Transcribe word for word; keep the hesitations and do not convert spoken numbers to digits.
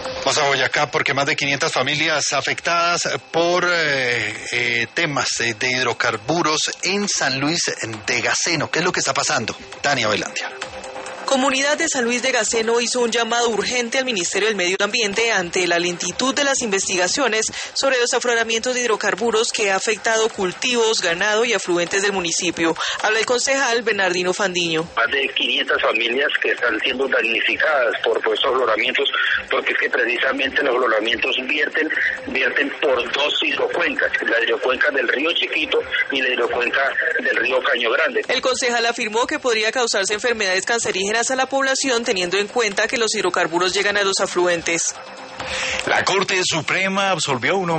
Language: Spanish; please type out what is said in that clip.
Vamos a Boyacá porque más de quinientas familias afectadas por eh, eh, temas de, de hidrocarburos en San Luis de Gaceno. ¿Qué es lo que está pasando? Tania Velandia. Comunidad de San Luis de Gaceno hizo un llamado urgente al Ministerio del Medio Ambiente ante la lentitud de las investigaciones sobre los afloramientos de hidrocarburos que ha afectado cultivos, ganado y afluentes del municipio. Habla el concejal Bernardino Fandiño. Más de quinientas familias que están siendo damnificadas por, por estos afloramientos, porque es que precisamente los afloramientos vierten, vierten por dos hidrocuencas, la hidrocuenca del río Chiquito y la hidrocuenca del río Caño Grande. El concejal afirmó que podría causarse enfermedades cancerígenas a la población, teniendo en cuenta que los hidrocarburos llegan a los afluentes. La Corte Suprema absolvió uno